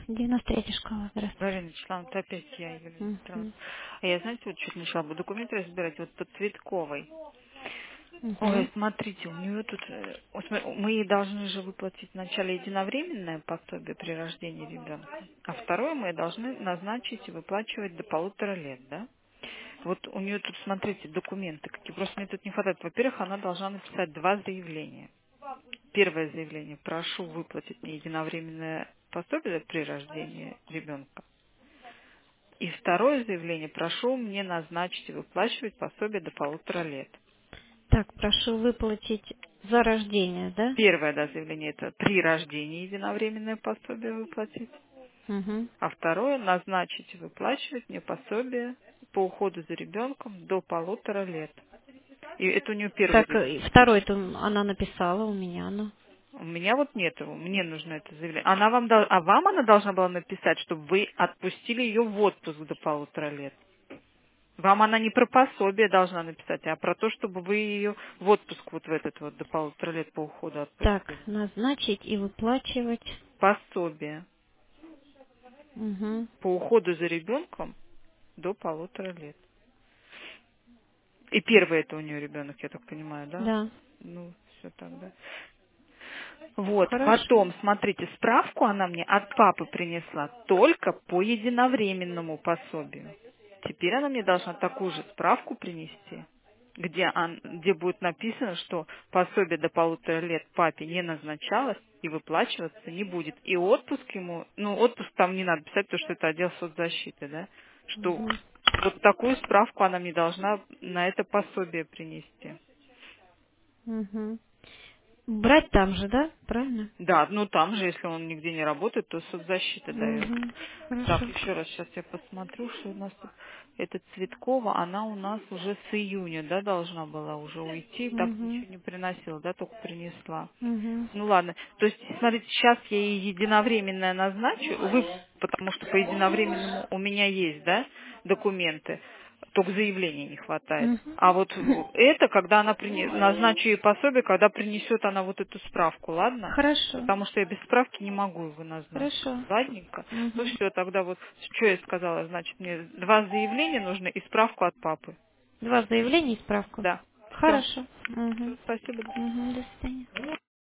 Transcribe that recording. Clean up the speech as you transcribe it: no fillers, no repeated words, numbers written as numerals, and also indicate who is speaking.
Speaker 1: 93-я школа, здравствуйте.
Speaker 2: Галина Вячеславовна, это опять я, Юлия Викторовна.
Speaker 1: Мгм.
Speaker 2: А я, знаете, вот что-то начала бы документы разбирать, вот по Цветковой.
Speaker 1: Мгм.
Speaker 2: Ой, смотрите, у нее тут, мы ей должны же выплатить вначале единовременное пособие при рождении ребенка, а второе мы ей должны назначить и выплачивать до 1,5 лет, да? Вот у нее тут, смотрите, документы какие, просто мне тут не хватает. Во-первых, она должна написать 2 заявления. Первое заявление: прошу выплатить мне единовременное пособие при рождении ребенка. И второе заявление: прошу мне назначить и выплачивать пособие до 1,5 лет.
Speaker 1: Так, прошу выплатить за рождение, да?
Speaker 2: Первое, да, заявление — это при рождении единовременное пособие выплатить.
Speaker 1: Угу.
Speaker 2: А второе — назначить и выплачивать мне пособие по уходу за ребенком до 1,5 лет. И это у нее первое
Speaker 1: Так,
Speaker 2: заявление.
Speaker 1: второй-то она написала, у меня оно.
Speaker 2: У меня вот нет его, мне нужно это заявление. Она вам, а вам она должна была написать, чтобы вы отпустили ее в отпуск до 1,5 лет. Вам она не про пособие должна написать, а про то, чтобы вы ее в отпуск вот в этот вот до 1,5 лет по уходу
Speaker 1: Так,
Speaker 2: отпустили.
Speaker 1: назначить и выплачивать.
Speaker 2: Пособие
Speaker 1: Угу.
Speaker 2: по уходу за ребенком до 1,5 лет. И первый это у нее ребенок, я так понимаю, да?
Speaker 1: Да,
Speaker 2: Ну, все тогда. Вот,
Speaker 1: хорошо.
Speaker 2: потом, смотрите, справку она мне от папы принесла только по единовременному пособию. Теперь она мне должна такую же справку принести, где будет написано, что пособие до 1,5 лет папе не назначалось и выплачиваться не будет. И отпуск ему, ну, отпуск там не надо писать, потому что это отдел соцзащиты, да, что
Speaker 1: Угу.
Speaker 2: вот такую справку она мне должна на это пособие принести.
Speaker 1: Угу. Брать там же, да? Правильно?
Speaker 2: Да, ну там же, если он нигде не работает, то соцзащита дает.
Speaker 1: Угу.
Speaker 2: Так,
Speaker 1: Хорошо.
Speaker 2: еще раз сейчас я посмотрю, что у нас тут. Эта Цветкова, она у нас уже с июня, да, должна была уже уйти. Так
Speaker 1: Угу.
Speaker 2: ничего не приносила, да, только принесла.
Speaker 1: Угу.
Speaker 2: Ну ладно. То есть, смотрите, сейчас я ей единовременное назначу, потому что по единовременному у меня есть, да, документы, только заявления не хватает.
Speaker 1: Угу.
Speaker 2: А вот это, когда она назначу ей пособие, когда принесет она вот эту справку, ладно?
Speaker 1: Хорошо.
Speaker 2: Потому что я без справки не могу его назначить.
Speaker 1: Хорошо.
Speaker 2: Ладненько. Ну
Speaker 1: Угу.
Speaker 2: все, тогда вот, что я сказала, значит, мне 2 заявления нужны и справку от папы.
Speaker 1: 2 заявления и справку.
Speaker 2: Да. Все.
Speaker 1: Хорошо. Угу.
Speaker 2: Спасибо.
Speaker 1: Угу. До свидания.